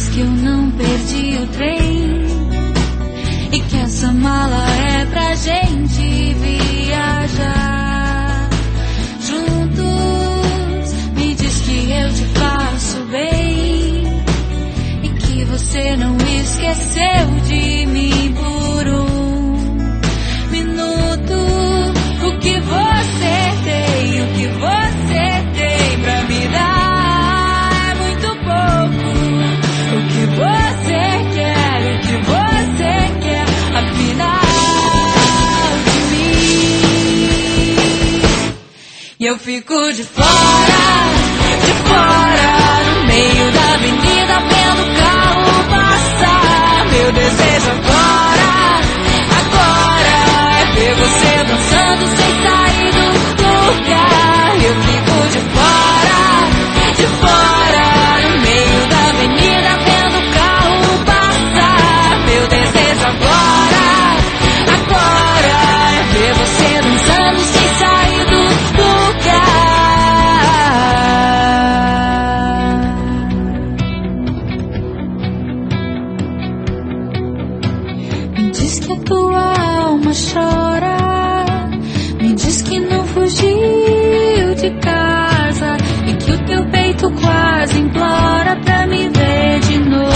que eu não perdi o trem e que essa mala é pra gente viajar juntos. Me diz que eu te faço bem e que você não esqueceu de mim por um minuto. O que você tem, o que você tem pra me dar é muito pouco. O que você quer, o que você quer, afinal de mim. E eu fico de fora, no meio da avenida, vendo o carro passar. Meu desejo agora é ver você dançando sem sair do lugar. Eu fico de fora, no meio da avenida, vendo o carro passar. Meu desejo agora é ver você dançando sem sair do lugar. Me diz que a tua alma chora, me diz que não fugiu de casa e que o teu peito quase implora pra me ver de novo.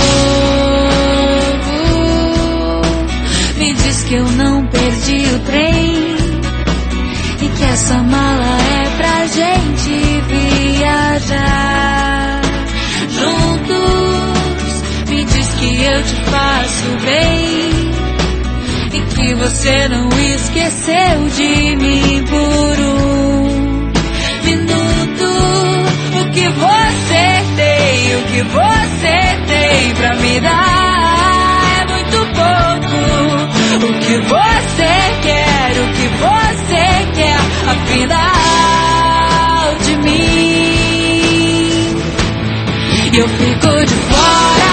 Me diz que eu não perdi o trem e que essa mala é pra gente viajar juntos. Me diz que eu te faço bem e que você não esqueceu de mim por um minuto. O que você tem, o que você tem pra me dar é muito pouco. O que você quer, o que você quer, afinal de mim. E eu fico de fora,